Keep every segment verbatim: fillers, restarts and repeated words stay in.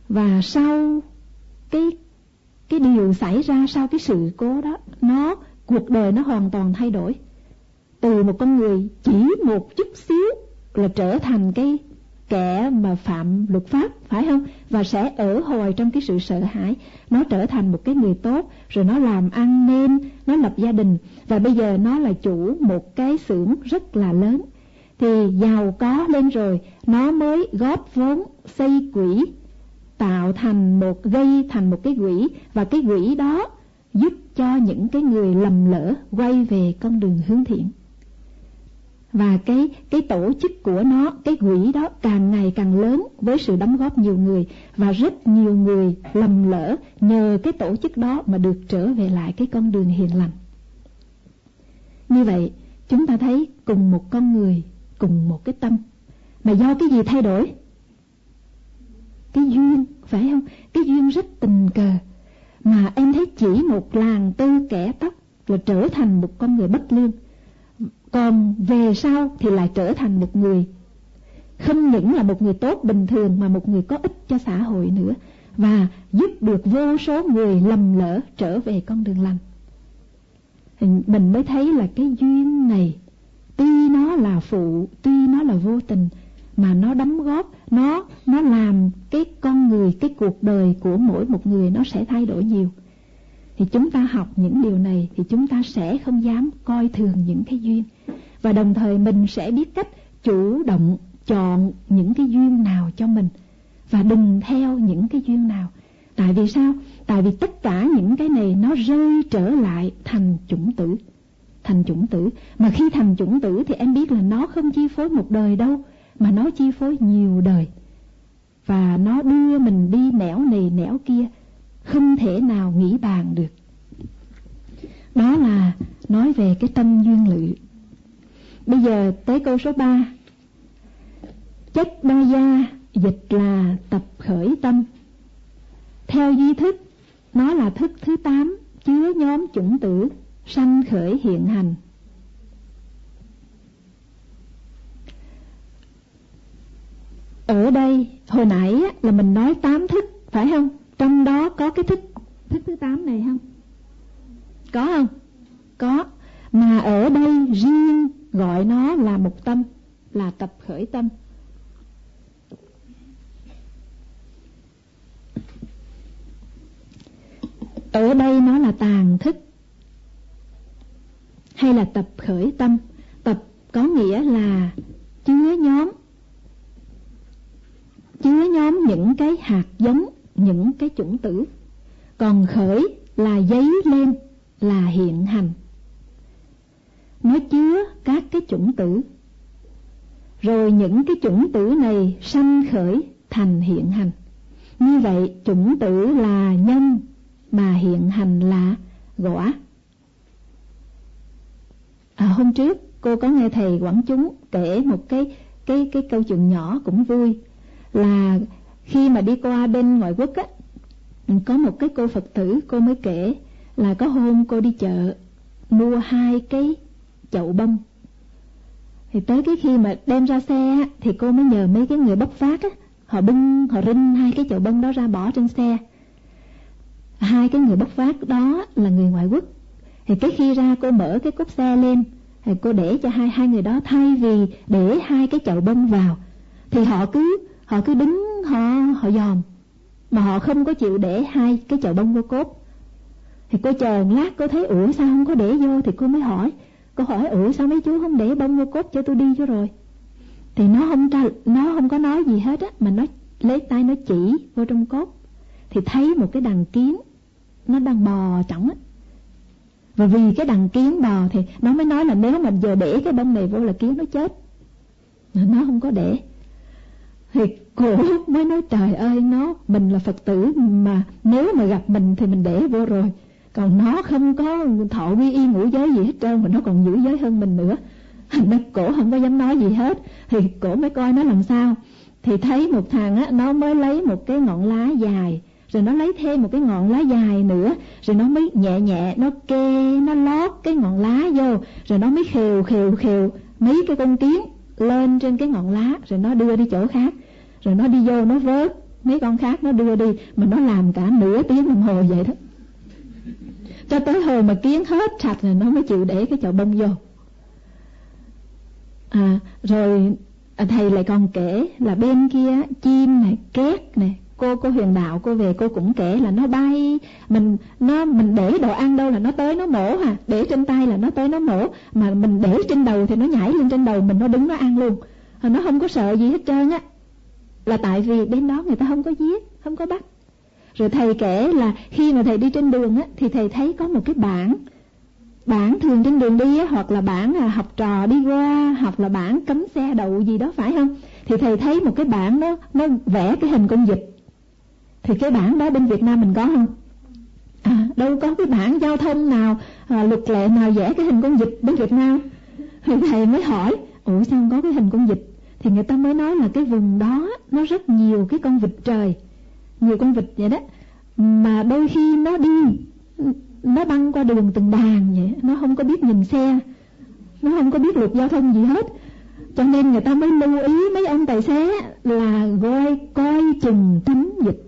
Và sau cái cái điều xảy ra, sau cái sự cố đó, nó cuộc đời nó hoàn toàn thay đổi. Từ một con người chỉ một chút xíu là trở thành cái kẻ mà phạm luật pháp, phải không? Và sẽ ở hồi trong cái sự sợ hãi. Nó trở thành một cái người tốt, rồi nó làm ăn nên, nó lập gia đình, và bây giờ nó là chủ một cái xưởng rất là lớn. Thì giàu có lên rồi, nó mới góp vốn xây quỹ, tạo thành một, gây thành một cái quỹ, và cái quỹ đó giúp cho những cái người lầm lỡ quay về con đường hướng thiện. Và cái, cái tổ chức của nó, cái quỹ đó càng ngày càng lớn với sự đóng góp nhiều người, và rất nhiều người lầm lỡ nhờ cái tổ chức đó mà được trở về lại cái con đường hiền lành. Như vậy chúng ta thấy cùng một con người, cùng một cái tâm, mà do cái gì thay đổi? Cái duyên, phải không? Cái duyên rất tình cờ. Mà em thấy chỉ một làn tư kẻ tóc là trở thành một con người bất lương, còn về sau thì lại trở thành một người không những là một người tốt bình thường, mà một người có ích cho xã hội nữa, và giúp được vô số người lầm lỡ trở về con đường lành. Mình mới thấy là cái duyên này tuy nó là phụ, tuy nó là vô tình, mà nó đóng góp, nó nó làm cái con người, cái cuộc đời của mỗi một người nó sẽ thay đổi nhiều. Thì chúng ta học những điều này thì chúng ta sẽ không dám coi thường những cái duyên, và đồng thời mình sẽ biết cách chủ động chọn những cái duyên nào cho mình, và đừng theo những cái duyên nào. Tại vì sao? Tại vì tất cả những cái này nó rơi trở lại thành chủng tử. Thành chủng tử. Mà khi thành chủng tử thì em biết là nó không chi phối một đời đâu, mà nó chi phối nhiều đời. Và nó đưa mình đi nẻo này nẻo kia, không thể nào nghĩ bàn được. Đó là nói về cái tâm duyên lự. Bây giờ tới câu số ba. Chất đa gia dịch là tập khởi tâm. Theo duy thức, nó là thức thứ tám, chứa nhóm chủng tử sanh khởi hiện hành. Ở đây hồi nãy là mình nói tám thức, phải không? Trong đó có cái thức thức thứ tám này không? Có không? Có. Mà ở đây riêng gọi nó là một tâm, là tập khởi tâm. Ở đây nó là tàng thức hay là tập khởi tâm. Tập có nghĩa là chứa nhóm, chứa nhóm những cái hạt giống, những cái chủng tử. Còn khởi là dấy lên, là hiện hành. Nó chứa các cái chủng tử, rồi những cái chủng tử này sanh khởi thành hiện hành. Như vậy chủng tử là nhân, mà hiện hành là quả. À, hôm trước cô có nghe thầy Quảng Chúng kể một cái cái cái câu chuyện nhỏ cũng vui, là khi mà đi qua bên ngoại quốc á, có một cái cô Phật tử, cô mới kể là có hôm cô đi chợ mua hai cái chậu bông. Thì tới cái khi mà đem ra xe á, thì cô mới nhờ mấy cái người bốc phát á, họ bưng, họ rinh hai cái chậu bông đó ra bỏ trên xe. Hai cái người bốc phát đó là người ngoại quốc. Thì cái khi ra cô mở cái cốp xe lên, thì cô để cho hai hai người đó, thay vì để hai cái chậu bông vào thì họ cứ họ cứ đứng họ họ dòm, mà họ không có chịu để hai cái chậu bông vô cốp. Thì cô chờ một lát, cô thấy ủa sao không có để vô, thì cô mới hỏi, cô hỏi ủa sao mấy chú không để bông vô cốp cho tôi đi cho rồi. Thì nó không tra, nó không có nói gì hết á, mà nó lấy tay nó chỉ vô trong cốp, thì thấy một cái đàn kiến nó đang bò trỏng á. Và vì cái đàn kiến bò thì nó mới nói là nếu mà giờ để cái bông này vô là kiến nó chết. Nó không có để. Thì cô mới nói trời ơi, nó mình là Phật tử mà nếu mà gặp mình thì mình để vô rồi, còn nó không có thọ quy y ngũ giới gì hết trơn, mà nó còn giữ giới hơn mình nữa. Nó cổ không có dám nói gì hết. Thì cổ mới coi nó làm sao. Thì thấy một thằng á, nó mới lấy một cái ngọn lá dài, rồi nó lấy thêm một cái ngọn lá dài nữa, rồi nó mới nhẹ nhẹ nó kê, nó lót cái ngọn lá vô, rồi nó mới khều khều khều mấy cái con kiến lên trên cái ngọn lá, rồi nó đưa đi chỗ khác, rồi nó đi vô nó vớt mấy con khác nó đưa đi, mà nó làm cả nửa tiếng đồng hồ vậy đó, cho tới hồi mà kiến hết sạch rồi nó mới chịu để cái chậu bông vô. À, rồi à, thầy lại còn kể là bên kia chim này, két này, cô cô Huyền Đạo cô về cô cũng kể là nó bay, mình nó mình để đồ ăn đâu là nó tới nó mổ hà, để trên tay là nó tới nó mổ, mà mình để trên đầu thì nó nhảy lên trên đầu mình, nó đứng nó ăn luôn, à, nó không có sợ gì hết trơn á, là tại vì bên đó người ta không có giết, không có bắt. Rồi thầy kể là khi mà thầy đi trên đường á thì thầy thấy có một cái bảng, bảng thường trên đường đi á, hoặc là bảng à, học trò đi qua, hoặc là bảng cấm xe đậu gì đó phải không? Thì thầy thấy một cái bảng nó nó vẽ cái hình con vịt. Thì cái bảng đó bên Việt Nam mình có không? À, đâu có cái bảng giao thông nào, à, luật lệ nào vẽ cái hình con vịt bên Việt Nam. Thì thầy mới hỏi, ủa sao không có cái hình con vịt? Thì người ta mới nói là cái vùng đó nó rất nhiều cái con vịt trời, nhiều con vịt vậy đó, mà đôi khi nó đi, nó băng qua đường từng đàn vậy, nó không có biết nhìn xe, nó không có biết luật giao thông gì hết, cho nên người ta mới lưu ý mấy ông tài xế là coi coi chừng tránh vịt.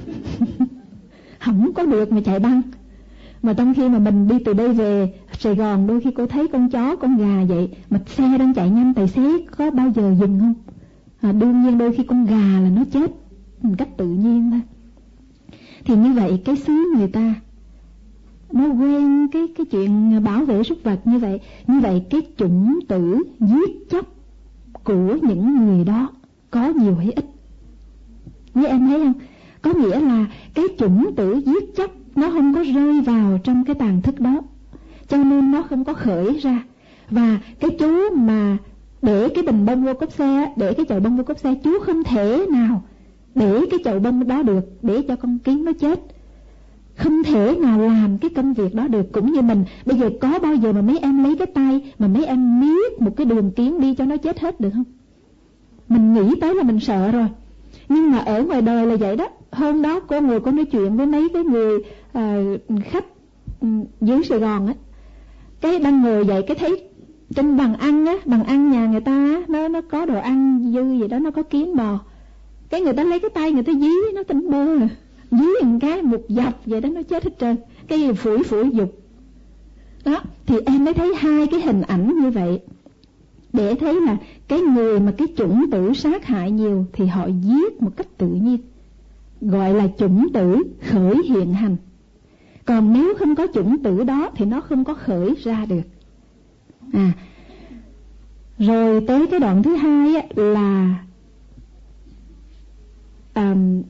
Không có được mà chạy băng. Mà trong khi mà mình đi từ đây về Sài Gòn, đôi khi cô thấy con chó con gà vậy, mà xe đang chạy nhanh, tài xế có bao giờ dừng không? À, đương nhiên đôi khi con gà là nó chết một cách tự nhiên thôi. Thì như vậy cái xứ người ta nó quen cái cái chuyện bảo vệ súc vật như vậy. Như vậy cái chủng tử giết chóc của những người đó có nhiều hay ít? Như em thấy không? Có nghĩa là cái chủng tử giết chóc nó không có rơi vào trong cái tàn thức đó, cho nên nó không có khởi ra. Và cái chú mà để cái bình bông vô cốp xe, để cái chậu bông vô cốp xe, chú không thể nào để cái chậu bông đó được, để cho con kiến nó chết. Không thể nào làm cái công việc đó được. Cũng như mình, bây giờ có bao giờ mà mấy em lấy cái tay mà mấy em miết một cái đường kiến đi cho nó chết hết được không? Mình nghĩ tới là mình sợ rồi. Nhưng mà ở ngoài đời là vậy đó. Hôm đó cô ngồi cô nói chuyện với mấy cái người à, khách dưới Sài Gòn á, cái đang ngồi vậy cái thấy trên bàn ăn á, bàn ăn nhà người ta á, nó nó có đồ ăn dư gì đó, nó có kiến bò, cái người ta lấy cái tay người ta dí nó tỉnh bơ, dí một cái một dọc vậy đó, nó chết hết trơn. Cái gì phủi phủi dục đó. Thì em mới thấy hai cái hình ảnh như vậy, để thấy là cái người mà cái chủng tử sát hại nhiều thì họ giết một cách tự nhiên, gọi là chủng tử khởi hiện hành. Còn nếu không có chủng tử đó thì nó không có khởi ra được. À, rồi tới cái đoạn thứ hai á, là um,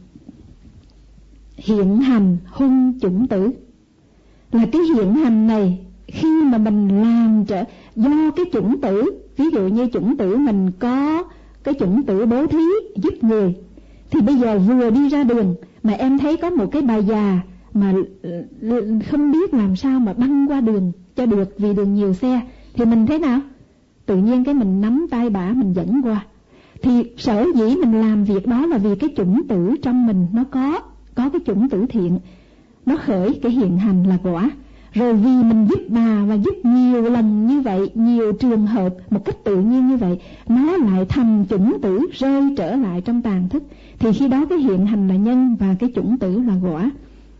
hiện hành hung chủng tử. Là cái hiện hành này khi mà mình làm trở do cái chủng tử, ví dụ như chủng tử mình có cái chủng tử bố thí giúp người, thì bây giờ vừa đi ra đường mà em thấy có một cái bà già mà không biết làm sao mà băng qua đường cho được vì đường nhiều xe, thì mình thế nào? Tự nhiên cái mình nắm tay bả mình dẫn qua. Thì sở dĩ mình làm việc đó là vì cái chủng tử trong mình nó có có cái chủng tử thiện, nó khởi cái hiện hành là quả. Rồi vì mình giúp bà và giúp nhiều lần như vậy, nhiều trường hợp một cách tự nhiên như vậy, nó lại thành chủng tử rơi trở lại trong tàn thức. Thì khi đó cái hiện hành là nhân và cái chủng tử là quả.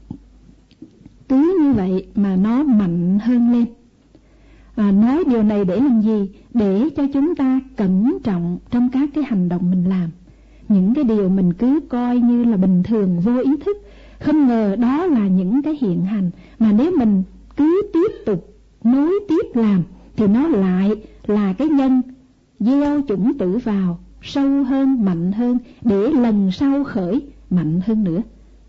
Cứ như vậy mà nó mạnh hơn lên. À, nói điều này để làm gì? Để cho chúng ta cẩn trọng trong các cái hành động mình làm. Những cái điều mình cứ coi như là bình thường vô ý thức, không ngờ đó là những cái hiện hành. Mà nếu mình cứ tiếp tục nối tiếp làm thì nó lại là cái nhân gieo chủng tử vào sâu hơn, mạnh hơn, để lần sau khởi mạnh hơn nữa.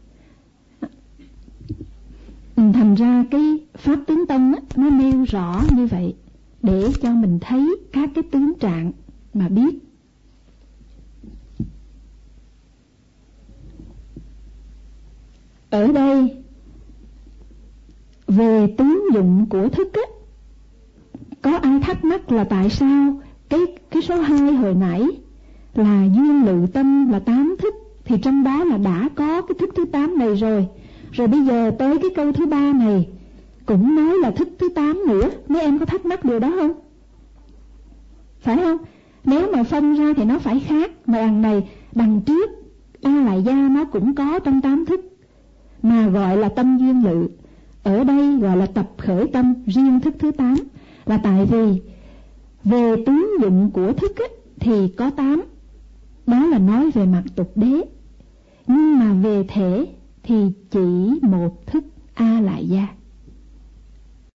Thành ra cái Pháp Tướng Tông á, nó nêu rõ như vậy để cho mình thấy các cái tướng trạng mà biết. Ở đây về tướng dụng của thức á, có ai thắc mắc là tại sao cái cái số hai hồi nãy là duyên lự tâm là tám thức, thì trong đó là đã có cái thức thứ tám này rồi. Rồi bây giờ tới cái câu thứ ba này cũng nói là thức thứ tám nữa. Mấy em có thắc mắc điều đó không? Phải không? Nếu mà phân ra thì nó phải khác. Mà đằng này, đằng trước A Lại Gia nó cũng có trong tám thức, mà gọi là tâm duyên lự. Ở đây gọi là tập khởi tâm riêng thức thứ tám, là tại vì về tướng dụng của thức ấy, thì có tám, đó là nói về mặt tục đế. Nhưng mà về thể thì chỉ một thức A Lại Gia.